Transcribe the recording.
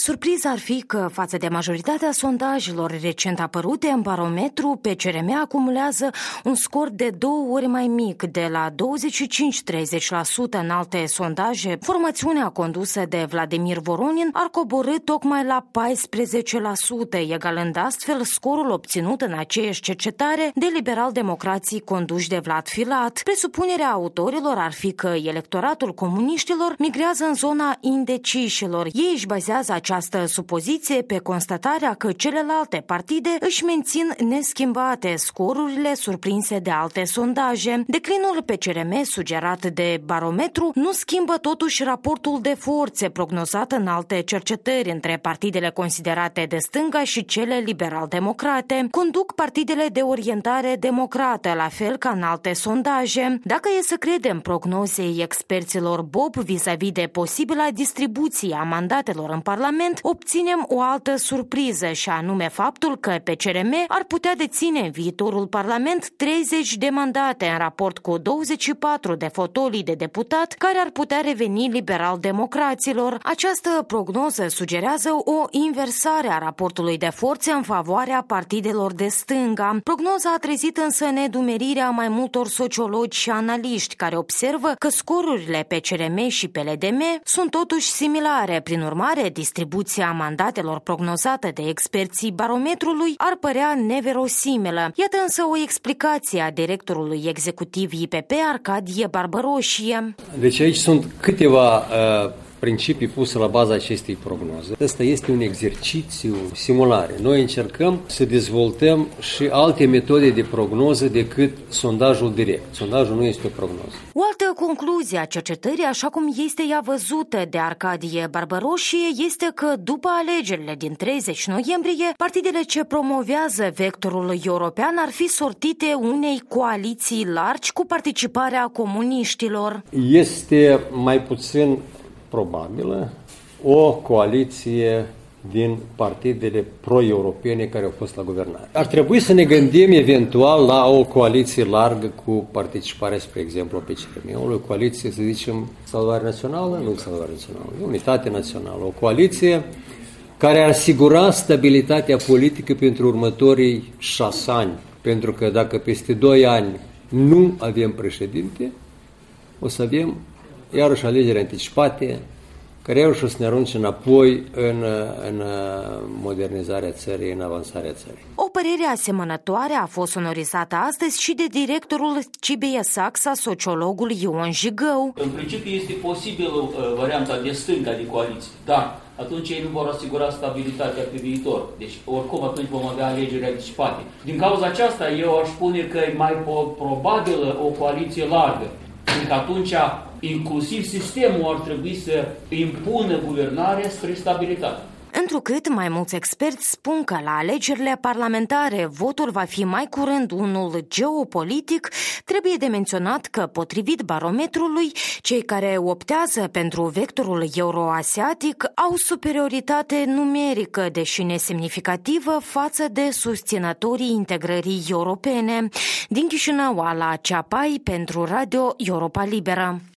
Surpriza ar fi că, față de majoritatea sondajelor recent apărute în barometru, PCRM acumulează un scor de 2 ori mai mic, de la 25-30% în alte sondaje. Formațiunea condusă de Vladimir Voronin ar coborî tocmai la 14%, egalând astfel scorul obținut în aceeași cercetare de liberal-democrații conduși de Vlad Filat. Presupunerea autorilor ar fi că electoratul comuniștilor migrează în zona indecișilor. Ei își bazează această supoziție pe constatarea că celelalte partide își mențin neschimbate scorurile surprinse de alte sondaje. Declinul PCRM sugerat de barometru nu schimbă totuși raportul de forțe prognozat în alte cercetări între partidele considerate de stânga și cele liberal-democrate. Conduc partidele de orientare democrată, la fel ca în alte sondaje. Dacă e să credem prognozei experților Bob vis-a-vis de posibila distribuție a mandatelor în Parlament, obținem o altă surpriză, și anume faptul că PCRM ar putea deține în viitorul Parlament 30 de mandate în raport cu 24 de fotolii de deputat care ar putea reveni liberal-democraților. Această prognoză sugerează o inversare a raportului de forțe în favoarea partidelor de stânga. Prognoza a trezit însă nedumerirea mai multor sociologi și analiști care observă că scorurile PCRM și PLDM sunt totuși similare. Prin urmare, distribuția mandatelor prognozată de experții barometrului ar părea neverosimilă. Iată însă o explicație a directorului executiv IPP, Arcadie Barbăroșie. Deci aici sunt câteva principii puse la baza acestei prognoze. Asta este un exercițiu, simulare. Noi încercăm să dezvoltăm și alte metode de prognoză decât sondajul direct. Sondajul nu este o prognoză. O altă concluzie a cercetării, așa cum este ea văzută de Arcadie Barbăroșie, este că după alegerile din 30 noiembrie, partidele ce promovează vectorul european ar fi sortite unei coaliții largi cu participarea comuniștilor. Este mai puțin probabilă o coaliție din partidele pro-europene care au fost la guvernare. Ar trebui să ne gândim eventual la o coaliție largă cu participarea, spre exemplu, a PCRM-ului, o coaliție, să zicem, Salvare Națională, nu Salvare Națională, Unitate Națională, o coaliție care ar asigura stabilitatea politică pentru următorii 6 ani. Pentru că dacă peste 2 ani nu avem președinte, o să avem iarăși alegeri anticipate, care iarăși o să ne arunce înapoi în modernizarea țării, în avansarea țării. O părere asemănătoare a fost sonorizată astăzi și de directorul CBS Saxa, sociologul Ion Jigău. În principiu este posibilă varianta de stânga de coaliție, dar atunci ei nu vor asigura stabilitatea pe viitor. Deci, oricum, atunci vom avea alegeri anticipate. Din cauza aceasta, eu aș spune că e mai probabilă o coaliție largă. Pentru că atunci, inclusiv sistemul ar trebui să impună guvernarea spre stabilitate. Întrucât mai mulți experți spun că la alegerile parlamentare votul va fi mai curând unul geopolitic, trebuie de menționat că, potrivit barometrului, cei care optează pentru vectorul euroasiatic au superioritate numerică, deși nesemnificativă, față de susținătorii integrării europene. Din Chișinău, Ala Ceapai, pentru Radio Europa Liberă.